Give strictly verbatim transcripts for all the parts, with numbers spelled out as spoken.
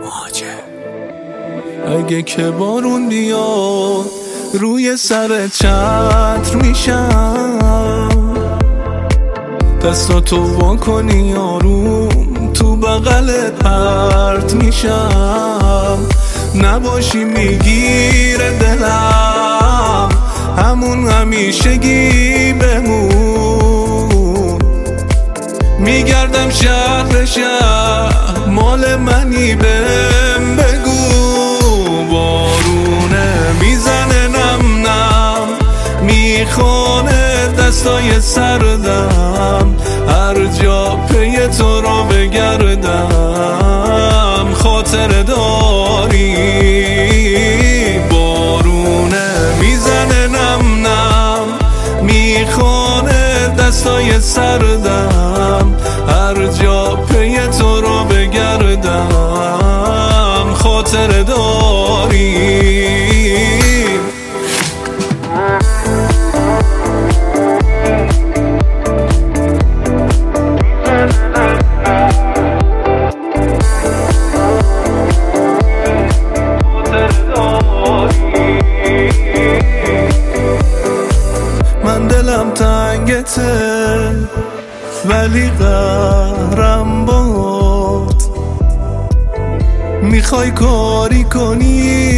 اگه که بارون بیاد روی سر چتر میشم، دستاتو وا کنی آروم تو بغلت پرت میشم. نباشی میگیره دلم همون همیشگی بمون. میگردم شهر شهر مال منی بهم بگو. بارونه میزنه نم نم میخونه دستای سردم، هر جا پی تو رو بگردم خاطر داری. بارونه میزنه نم نم میخونه دستای سردم، هر جا پی تو رو بگردم خاطر داری. من دلم تنگته ولی قهرم باد، میخوای کاری کنی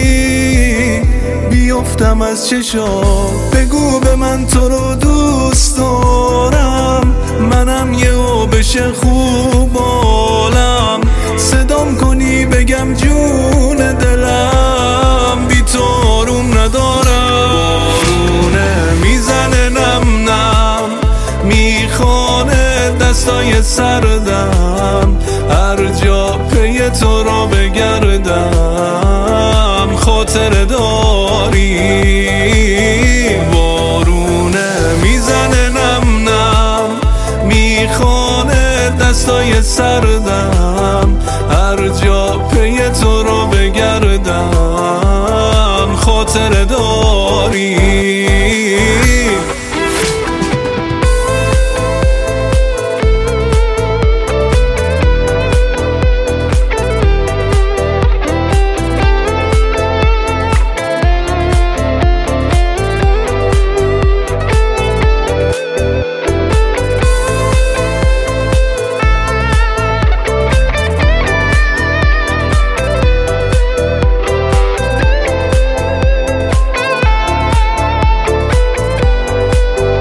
بیفتم از چشام. بگو به من تو رو دوست دارم، منم یهو بشه خوب حالم. صدام کنی بگم جون دلم بی تو آروم ندارم. بارونه میزنه نم نم میخونه دستای سردم، هر جا پی تو رو بگردم خاطر داری. بارونه میزنه نم نم میخونه دستای سردم، هر جا پی تو رو بگردم خاطر داری.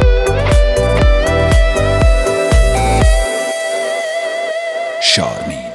Charmy.